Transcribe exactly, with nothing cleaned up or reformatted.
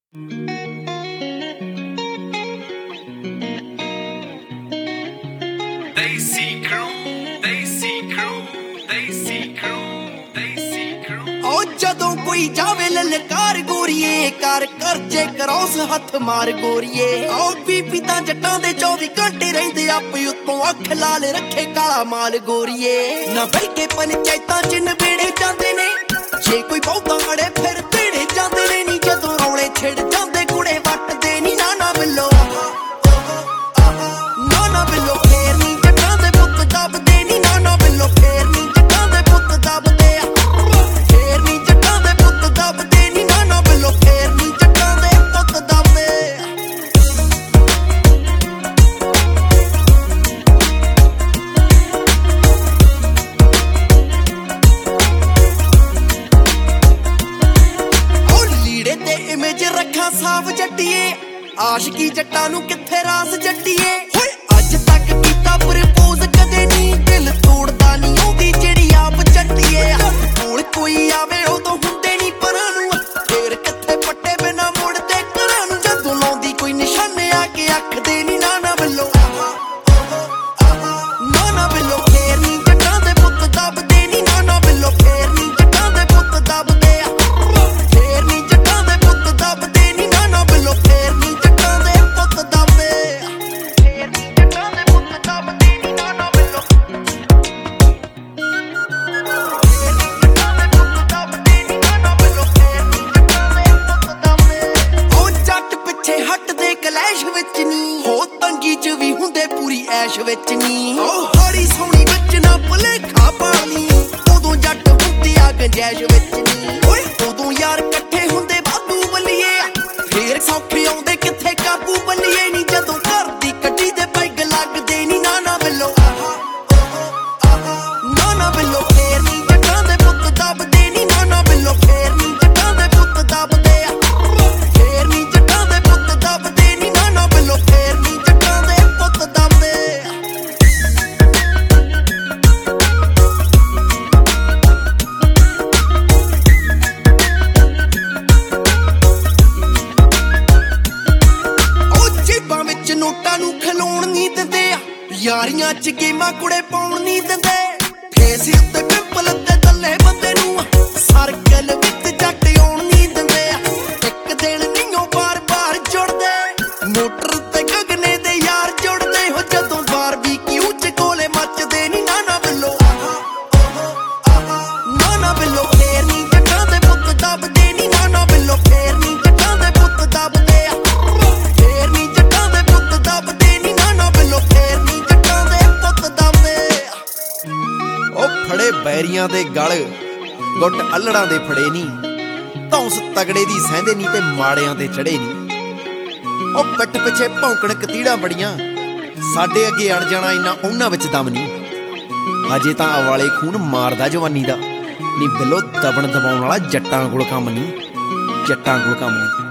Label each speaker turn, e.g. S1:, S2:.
S1: Desi Crew, Desi Crew, Desi Crew, Desi Crew।
S2: ओ जदों कोई जावे ललकार गोरीए कर कर जे क्रॉस हथ मार गोरीए ओ बीबी तां जट्टां दे चौबी घंटे रहिंदे आपे उत्तों अख लाल रखे काला माल गोरीए ना बह के पंचायतां च नबेड़े जांदे ने जे कोई बहुता अड़े फिर तेड़े जांदे ने नी जदों रौले छिड़ जांदे कुड़े वटदे नी ना ना बिल्लो ना ना बिल्लो फेर नी जट्टां दे पुत्त दबदे नी ना ना बिल्लो फेर नी जट्टां दे पुत्त दबदे फेर नी जट्टां दे पुत्त दबदे नी ना ना बिल्लो फेर नी जट्टां दे पुत्त दबदे इमेज रखा साफ जट्टिए आशिकी जट्टां नूं कित्थे रास जट्टिए होए अज तक कीता प्रपोज कदे नी दिल तोड़दा नी ओदी जेड़ी आप जट्टिए कोल कोई आवे उदों हुंदे नी परां नूं फेर कित्ते पट्टे बिना मुड़दे घरां नूं जदों लाउंदी कोई निशाने आके आखदे नी ना ना बिल्लो ना ना बिल्लो फेर नी जट्टां दे पुत्त दबदे नी ना ना बिल्लो फेर नी जट्टां दे पुत्त दबदे फेर नी जट्टां दे पुत्त दबदे नी ना ना बिल्लो फेर नी जट्टां दे पुत्त दबदे फेर नी जट्टां दे पुत्त दबदे नी ना ना बिल्लो फेर नी जट्टां दे पुत्त दबदे नी ना ना बिल्लो फेर नी जट्टां दे पुत्त दबदे ओ जट पिछे हटदे कलैश विच नी हो तंगी च भी हुंदे पूरी ऐश विच नी ओ हरी सोहणी विच ना भुलेखा पाली उदों जट हुंदे आ गंजैश विच नी ओए उदों यार इकट्ठे हुंदे बाबू बल्लिए फेर सौखे आउंदे कित्थे काबू बल्लिए नी जदों घर दी कट्टी दे पैग लगदे नी ना ना बिल्लो ना ना बिल्लो फेर नी जट्टां दे पुत्त दबदे नी ना ना बिल्लो फेर नी जट्टां दे पुत्त दबदे फेर नी जट्टां दे पुत्त दबदे नी ना ना बिल्लो फेर नी जट्टां दे पुत्त दबदे जेबां विच नोटां नूं खलोण नी दिंदे यारियां च गेमां कुड़े पाउण नी दिंदे फेस उत्ते पिंपल ते दल्ले बंदे नूं सर्कल विच जट आउण नी दिंदे इक दिन नीओ बार बार जुड़दे मोटर ते गगने दे यार जुड़दे हो जदों बारबीक्यू च कोले मचदे नी ना ना बिल्लो ना ना बिल्लो फेर नी जट्टां दे पुत्त दबदे नी ना ना बिल्लो फेर नी जट्टां दे पुत्त दबदे फेर नी जट्टां दे पुत्त दबदे नी ना ना बिल्लो फेर नी जट्टां दे पुत्त दबदे ओ फड़े बैरियां दे गल गुੱਟ अल्लड़ां दे फड़े नी धौंस तगड़े दी सहिंदे नी ते माड़ियां ते चढ़े नी ओ पिੱਠ पिछे भौंकण कतीड़ां बड़ियां साडे अगे अड़ जाना इन्ना उन्हां विच दम नी अजे तां अवाले खून मारदा जवानी दा नी बिल्लो दबण दबाउण वाला जट्टां कोल कम नी जट्टां कोल कम नी